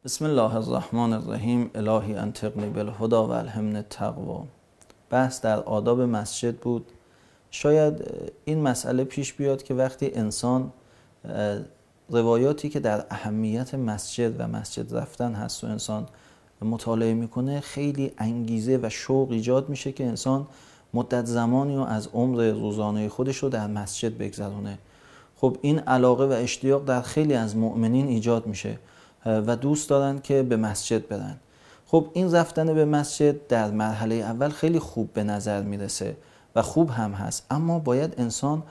بسم الله الرحمن الرحیم. الهی انطقنی بالهدی و الهمنی التقوی. بحث در آداب مسجد بود. شاید این مسئله پیش بیاد که وقتی انسان روایاتی که در اهمیت مسجد و مسجد رفتن هست و انسان مطالعه میکنه، خیلی انگیزه و شوق ایجاد میشه که انسان مدت زمانی رو از عمر روزانه خودش رو در مسجد بگذرونه. خب این علاقه و اشتیاق در خیلی از مؤمنین ایجاد میشه و دوست دارن که به مسجد برن. خب این رفتن به مسجد در مرحله اول خیلی خوب به نظر میرسه و خوب هم هست، اما باید انسان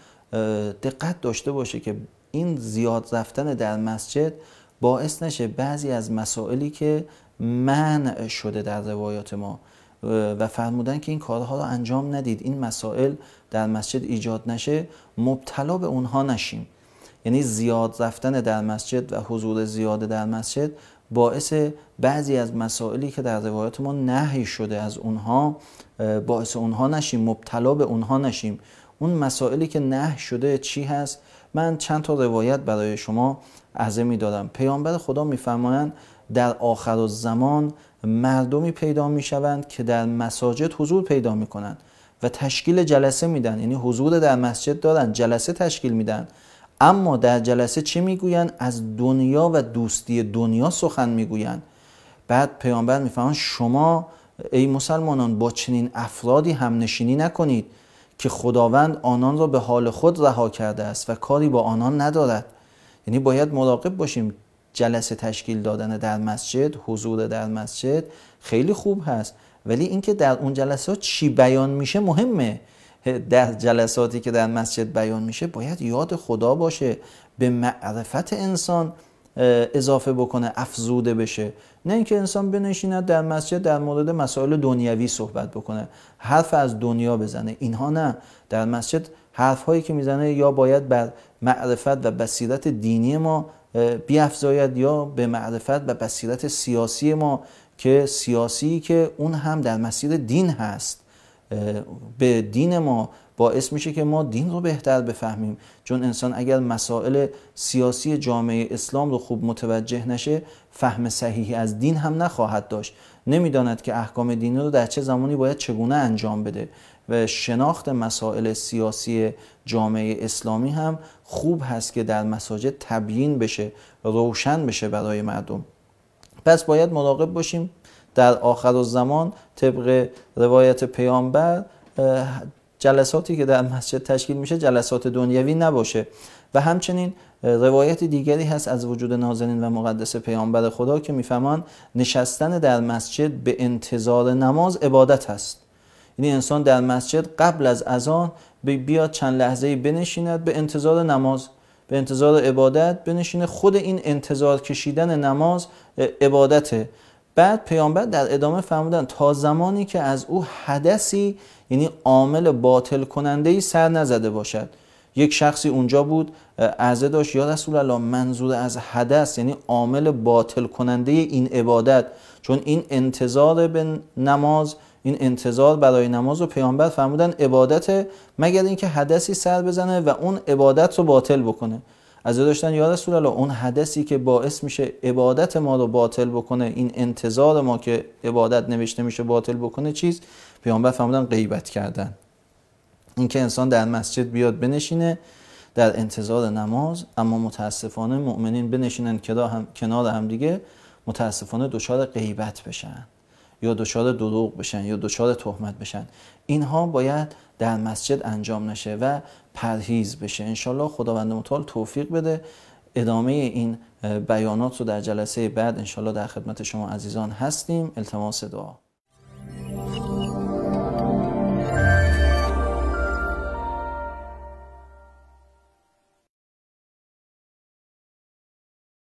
دقت داشته باشه که این زیاد رفتن در مسجد باعث نشه بعضی از مسائلی که منع شده در روایات ما و فرمودن که این کارها رو انجام ندید، این مسائل در مسجد ایجاد نشه، مبتلا به اونها نشیم. یعنی زیاد رفتن در مسجد و حضور زیاده در مسجد باعث بعضی از مسائلی که در روایات ما نهی شده از اونها باعث اونها نشیم، مبتلا به اونها نشیم. اون مسائلی که نهی شده چی هست؟ من چند تا روایت برای شما عرضه می‌دارم. پیامبر خدا می‌فرمایند در آخر الزمان مردمی پیدا می‌شوند که در مساجد حضور پیدا می‌کنند و تشکیل جلسه میدن، یعنی حضور در مسجد دارن، جلسه تشکیل میدن، اما در جلسه چی میگوین؟ از دنیا و دوستی دنیا سخن میگوین. بعد پیامبر میفرمایند شما ای مسلمانان با چنین افرادی همنشینی نکنید که خداوند آنان را به حال خود رها کرده است و کاری با آنان ندارد. یعنی باید مراقب باشیم. جلسه تشکیل دادن در مسجد، حضور در مسجد خیلی خوب هست، ولی اینکه در اون جلسات چی بیان میشه مهمه. در جلساتی که در مسجد بیان میشه باید یاد خدا باشه، به معرفت انسان اضافه بکنه، افزوده بشه. نه اینکه انسان بنشیند در مسجد در مورد مسائل دنیوی صحبت بکنه، حرف از دنیا بزنه. اینها نه. در مسجد حرف هایی که میزنه یا باید بر معرفت و بصیرت دینی ما بیافزاید یا به معرفت و بصیرت سیاسی ما، که سیاسی که اون هم در مسیر دین هست. به دین ما باعث میشه که ما دین رو بهتر بفهمیم، چون انسان اگر مسائل سیاسی جامعه اسلام رو خوب متوجه نشه، فهم صحیحی از دین هم نخواهد داشت. نمیداند که احکام دینی رو در چه زمانی باید چگونه انجام بده و شناخت مسائل سیاسی جامعه اسلامی هم خوب هست که در مساجد تبیین بشه، روشن بشه برای مردم. پس باید مراقب باشیم در آخر الزمان طبق روایت پیامبر جلساتی که در مسجد تشکیل میشه جلسات دنیوی نباشه. و همچنین روایت دیگری هست از وجود نازنین و مقدس پیامبر خدا که میفهمان نشستن در مسجد به انتظار نماز عبادت هست. یعنی انسان در مسجد قبل از اذان بیاد چند لحظه‌ای بنشیند به انتظار نماز، به انتظار عبادت بنشینه. خود این انتظار کشیدن نماز عبادته. بعد پیامبر در ادامه فرمودن تا زمانی که از او حدثی، یعنی عامل باطل کننده‌ای سر نزده باشد. یک شخصی اونجا بود عرضه داشت یا رسول الله، منظور از حدث یعنی عامل باطل کننده این عبادت، چون این انتظار به نماز، این انتظار برای نماز رو پیامبر فرمودن عبادت، مگر اینکه حدثی سر بزنه و اون عبادت رو باطل بکنه. از داشتن یا رسول الله، اون حدثی که باعث میشه عبادت ما رو باطل بکنه، این انتظار ما که عبادت نوشته میشه باطل بکنه چیز؟ پیامبر فرمودن غیبت کردن. این که انسان در مسجد بیاد بنشینه در انتظار نماز، اما متاسفانه مؤمنین بنشینن کنار هم دیگه، متاسفانه دچار غیبت بشن یا دچار دروغ بشن یا دچار تهمت بشن. اینها باید در مسجد انجام نشه و پرهیز بشه. انشالله خداوند متعال توفیق بده. ادامه این بیانات رو در جلسه بعد انشالله در خدمت شما عزیزان هستیم. التماس دعا.